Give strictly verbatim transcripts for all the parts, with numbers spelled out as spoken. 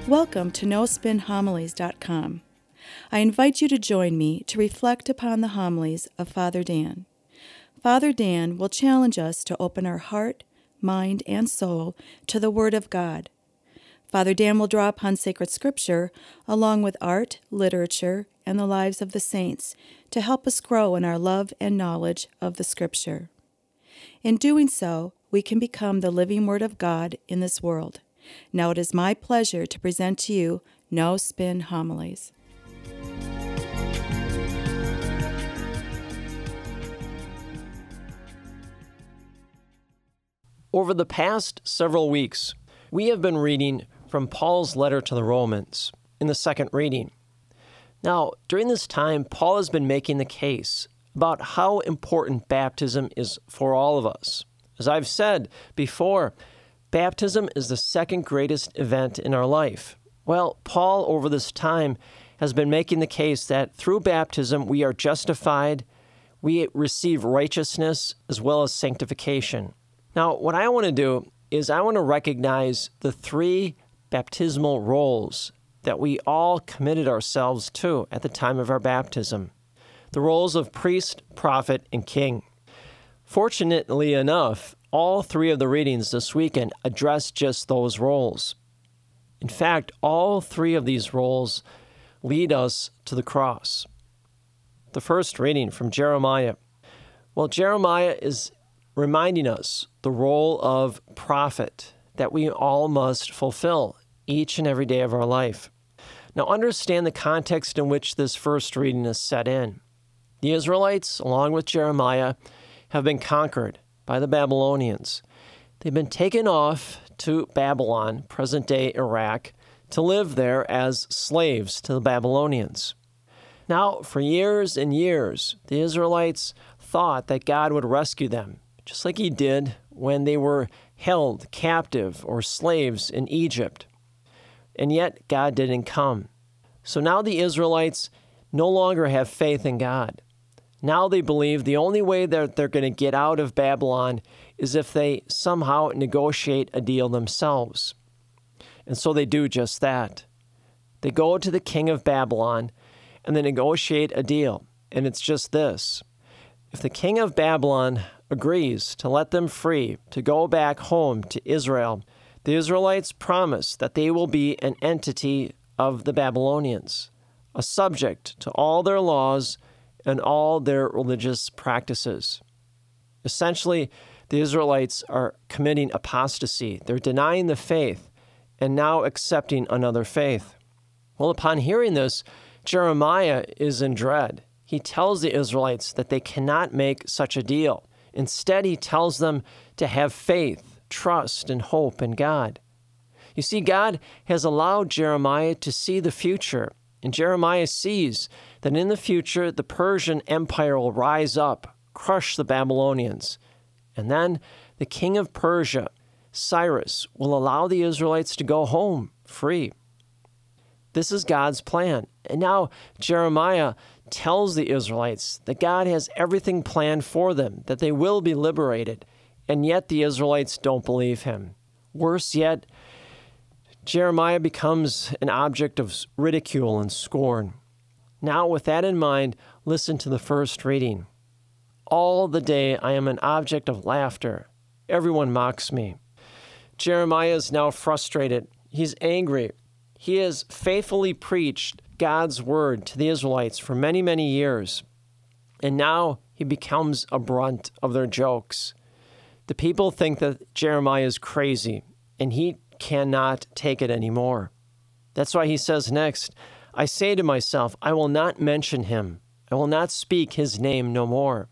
Welcome to no spin homilies dot com. I invite you to join me to reflect upon the homilies of Father Dan. Father Dan will challenge us to open our heart, mind, and soul to the Word of God. Father Dan will draw upon sacred scripture along with art, literature, and the lives of the saints to help us grow in our love and knowledge of the scripture. In doing so, we can become the living Word of God in this world. Now it is my pleasure to present to you No Spin Homilies. Over the past several weeks, we have been reading from Paul's letter to the Romans in the second reading. Now, during this time, Paul has been making the case about how important baptism is for all of us. As I've said before, baptism is the second greatest event in our life. Well, Paul, over this time, has been making the case that through baptism we are justified, we receive righteousness as well as sanctification. Now, what I want to do is I want to recognize the three baptismal roles that we all committed ourselves to at the time of our baptism. The roles of priest, prophet, and king. Fortunately enough, all three of the readings this weekend address just those roles. In fact, all three of these roles lead us to the cross. The first reading from Jeremiah. Well, Jeremiah is reminding us the role of prophet that we all must fulfill each and every day of our life. Now, understand the context in which this first reading is set in. The Israelites, along with Jeremiah, have been conquered by the Babylonians. They've been taken off to Babylon, present-day Iraq, to live there as slaves to the Babylonians. Now, for years and years, the Israelites thought that God would rescue them, just like he did when they were held captive or slaves in Egypt. And yet, God didn't come. So now the Israelites no longer have faith in God. Now they believe the only way that they're going to get out of Babylon is if they somehow negotiate a deal themselves. And so they do just that. They go to the king of Babylon and they negotiate a deal. And it's just this. If the king of Babylon agrees to let them free to go back home to Israel, the Israelites promise that they will be an entity of the Babylonians, a subject to all their laws and all their religious practices. Essentially, the Israelites are committing apostasy. They're denying the faith and now accepting another faith. Well, upon hearing this, Jeremiah is in dread. He tells the Israelites that they cannot make such a deal. Instead, he tells them to have faith, trust, and hope in God. You see, God has allowed Jeremiah to see the future, and Jeremiah sees that in the future, the Persian Empire will rise up, crush the Babylonians, and then the king of Persia, Cyrus, will allow the Israelites to go home free. This is God's plan. And now Jeremiah tells the Israelites that God has everything planned for them, that they will be liberated, and yet the Israelites don't believe him. Worse yet, Jeremiah becomes an object of ridicule and scorn. Now, with that in mind, listen to the first reading. All the day I am an object of laughter. Everyone mocks me. Jeremiah is now frustrated. He's angry. He has faithfully preached God's word to the Israelites for many, many years. And now he becomes a brunt of their jokes. The people think that Jeremiah is crazy, and he cannot take it anymore. That's why he says next, I say to myself, I will not mention him. I will not speak his name no more.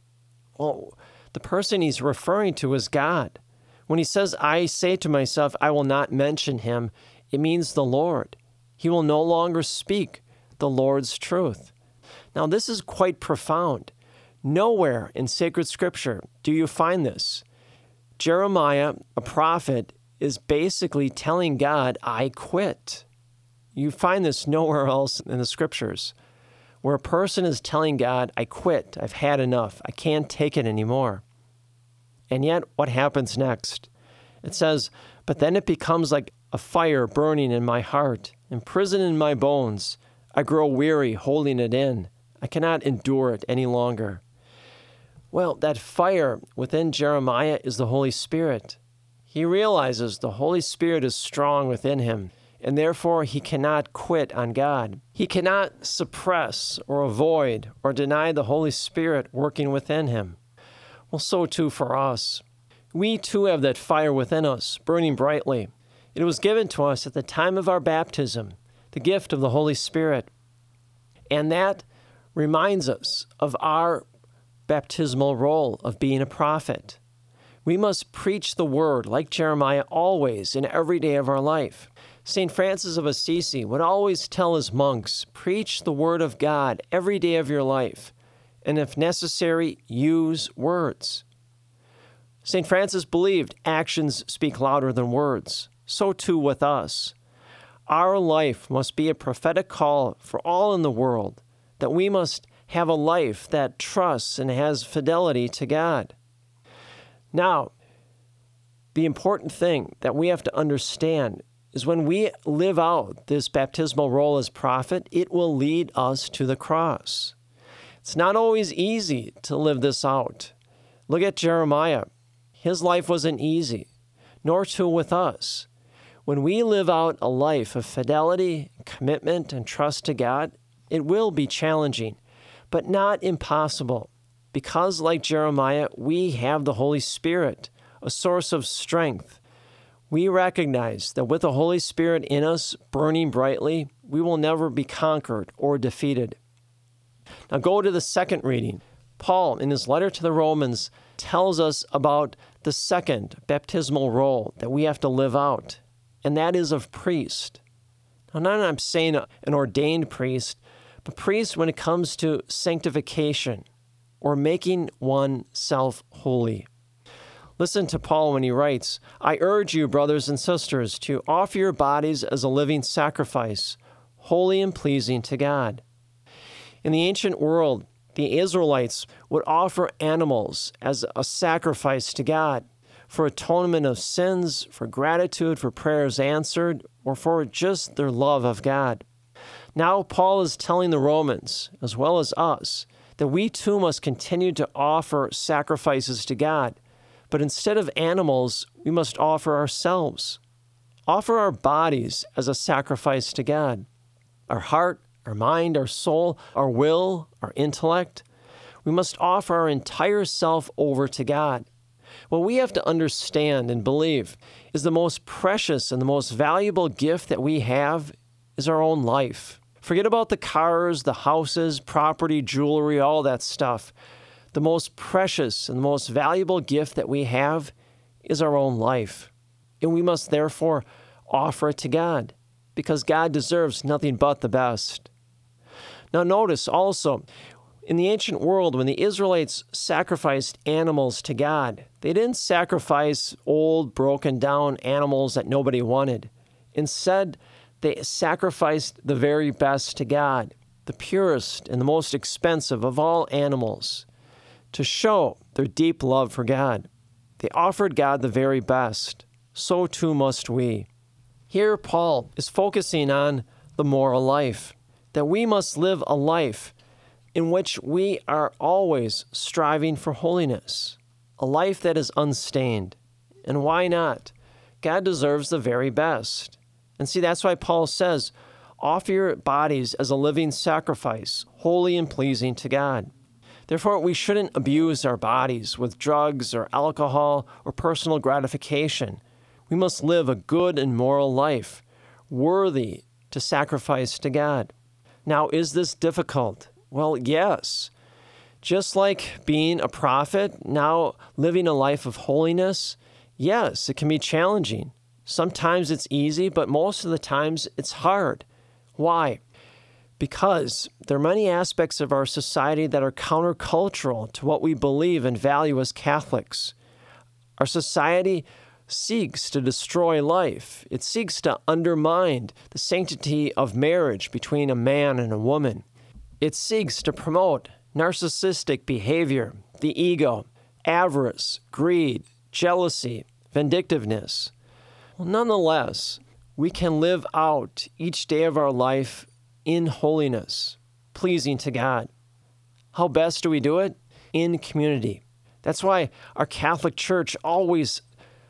Well, the person he's referring to is God. When he says, I say to myself, I will not mention him, it means the Lord. He will no longer speak the Lord's truth. Now, this is quite profound. Nowhere in sacred scripture do you find this. Jeremiah, a prophet, is basically telling God, I quit. You find this nowhere else in the scriptures, where a person is telling God, I quit, I've had enough, I can't take it anymore. And yet, what happens next? It says, but then it becomes like a fire burning in my heart, imprisoned in my bones. I grow weary holding it in. I cannot endure it any longer. Well, that fire within Jeremiah is the Holy Spirit. He realizes the Holy Spirit is strong within him, and therefore he cannot quit on God. He cannot suppress or avoid or deny the Holy Spirit working within him. Well, so too for us. We too have that fire within us, burning brightly. It was given to us at the time of our baptism, the gift of the Holy Spirit. And that reminds us of our baptismal role of being a prophet. We must preach the word, like Jeremiah, always in every day of our life. Saint Francis of Assisi would always tell his monks, preach the word of God every day of your life, and if necessary, use words. Saint Francis believed actions speak louder than words. So too with us. Our life must be a prophetic call for all in the world, that we must have a life that trusts and has fidelity to God. Now, the important thing that we have to understand is when we live out this baptismal role as prophet, it will lead us to the cross. It's not always easy to live this out. Look at Jeremiah. His life wasn't easy, nor too with us. When we live out a life of fidelity, commitment, and trust to God, it will be challenging, but not impossible, because like Jeremiah, we have the Holy Spirit, a source of strength. We recognize that with the Holy Spirit in us, burning brightly, we will never be conquered or defeated. Now go to the second reading. Paul, in his letter to the Romans, tells us about the second baptismal role that we have to live out, and that is of priest. Now, not I'm saying an ordained priest, but priest when it comes to sanctification or making oneself holy. Listen to Paul when he writes, I urge you, brothers and sisters, to offer your bodies as a living sacrifice, holy and pleasing to God. In the ancient world, the Israelites would offer animals as a sacrifice to God for atonement of sins, for gratitude for prayers answered, or for just their love of God. Now Paul is telling the Romans, as well as us, that we too must continue to offer sacrifices to God, but instead of animals, we must offer ourselves. Offer our bodies as a sacrifice to God. Our heart, our mind, our soul, our will, our intellect. We must offer our entire self over to God. What we have to understand and believe is the most precious and the most valuable gift that we have is our own life. Forget about the cars, the houses, property, jewelry, all that stuff. The most precious and the most valuable gift that we have is our own life. And we must therefore offer it to God, because God deserves nothing but the best. Now notice also, in the ancient world, when the Israelites sacrificed animals to God, they didn't sacrifice old, broken down animals that nobody wanted. Instead, they sacrificed the very best to God, the purest and the most expensive of all animals, to show their deep love for God. They offered God the very best. So too must we. Here, Paul is focusing on the moral life, that we must live a life in which we are always striving for holiness, a life that is unstained. And why not? God deserves the very best. And see, that's why Paul says, offer your bodies as a living sacrifice, holy and pleasing to God. Therefore, we shouldn't abuse our bodies with drugs or alcohol or personal gratification. We must live a good and moral life, worthy to sacrifice to God. Now, is this difficult? Well, yes. Just like being a prophet, now living a life of holiness, yes, it can be challenging. Sometimes it's easy, but most of the times it's hard. Why? Because there are many aspects of our society that are countercultural to what we believe and value as Catholics. Our society seeks to destroy life. It seeks to undermine the sanctity of marriage between a man and a woman. It seeks to promote narcissistic behavior, the ego, avarice, greed, jealousy, vindictiveness. Well, nonetheless, we can live out each day of our life in holiness, pleasing to God. How best do we do it? In community. That's why our Catholic Church always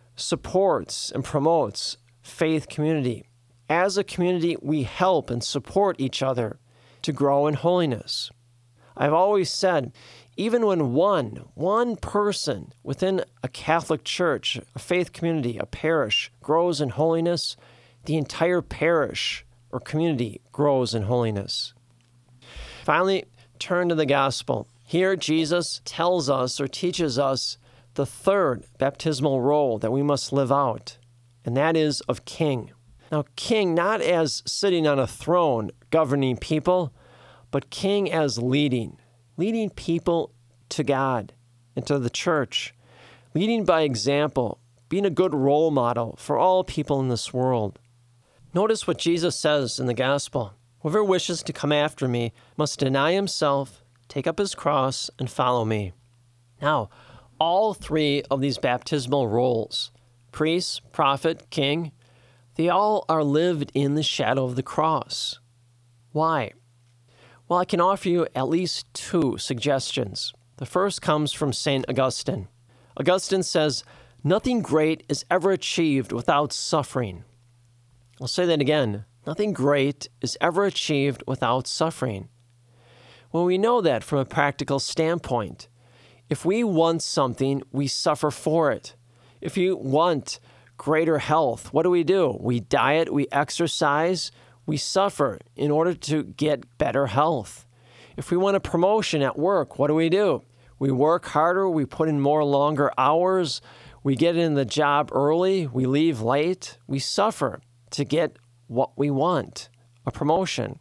supports and promotes faith community. As a community, we help and support each other to grow in holiness. I've always said, even when one, one person within a Catholic church, a faith community, a parish grows in holiness, the entire parish or community grows in holiness. Finally, turn to the gospel. Here, Jesus tells us or teaches us the third baptismal role that we must live out, and that is of king. Now, king not as sitting on a throne governing people, but king as leading, leading people to God and to the church, leading by example, being a good role model for all people in this world. Notice what Jesus says in the gospel. Whoever wishes to come after me must deny himself, take up his cross, and follow me. Now, all three of these baptismal roles, priest, prophet, king, they all are lived in the shadow of the cross. Why? Well, I can offer you at least two suggestions. The first comes from Saint Augustine. Augustine says, "Nothing great is ever achieved without suffering." I'll say that again. Nothing great is ever achieved without suffering. Well, we know that from a practical standpoint. If we want something, we suffer for it. If you want greater health, what do we do? We diet, we exercise, we suffer in order to get better health. If we want a promotion at work, what do we do? We work harder, we put in more longer hours, we get in the job early, we leave late, we suffer to get what we want, a promotion.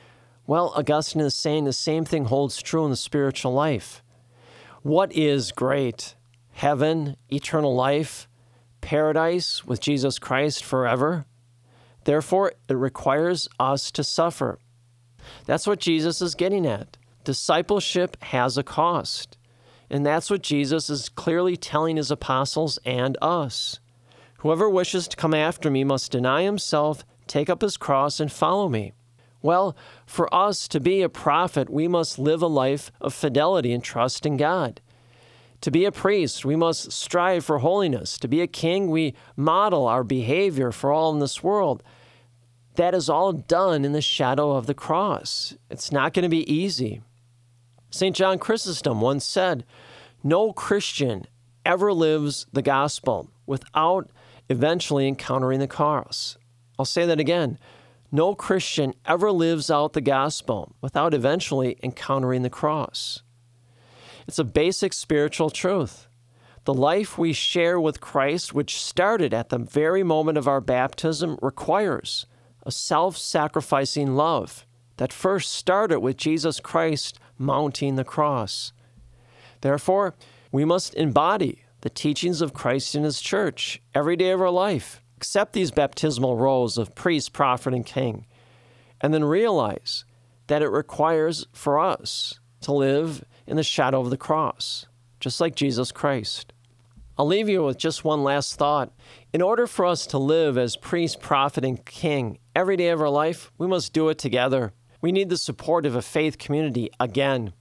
Well, Augustine is saying the same thing holds true in the spiritual life. What is great? Heaven, eternal life, paradise with Jesus Christ forever? Therefore, it requires us to suffer. That's what Jesus is getting at. Discipleship has a cost. And that's what Jesus is clearly telling his apostles and us. Whoever wishes to come after me must deny himself, take up his cross, and follow me. Well, for us to be a prophet, we must live a life of fidelity and trust in God. To be a priest, we must strive for holiness. To be a king, we model our behavior for all in this world. That is all done in the shadow of the cross. It's not going to be easy. Saint John Chrysostom once said, "No Christian ever lives the gospel without eventually encountering the cross." I'll say that again. No Christian ever lives out the gospel without eventually encountering the cross. It's a basic spiritual truth. The life we share with Christ, which started at the very moment of our baptism, requires a self-sacrificing love that first started with Jesus Christ mounting the cross. Therefore, we must embody the teachings of Christ in his church every day of our life, accept these baptismal roles of priest, prophet, and king, and then realize that it requires for us to live in the shadow of the cross, just like Jesus Christ. I'll leave you with just one last thought. In order for us to live as priest, prophet, and king every day of our life, we must do it together. We need the support of a faith community again.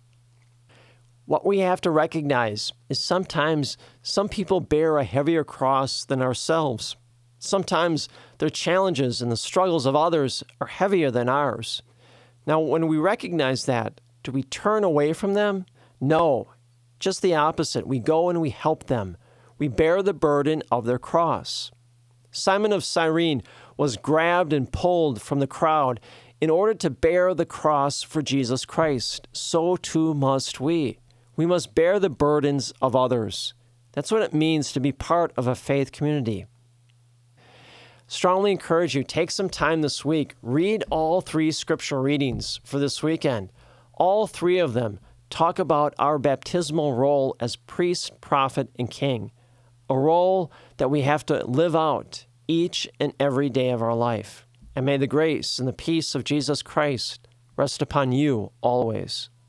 What we have to recognize is sometimes some people bear a heavier cross than ourselves. Sometimes their challenges and the struggles of others are heavier than ours. Now, when we recognize that, do we turn away from them? No, just the opposite. We go and we help them. We bear the burden of their cross. Simon of Cyrene was grabbed and pulled from the crowd in order to bear the cross for Jesus Christ. So too must we. We must bear the burdens of others. That's what it means to be part of a faith community. Strongly encourage you, take some time this week. Read all three scripture readings for this weekend. All three of them talk about our baptismal role as priest, prophet, and king, a role that we have to live out each and every day of our life. And may the grace and the peace of Jesus Christ rest upon you always.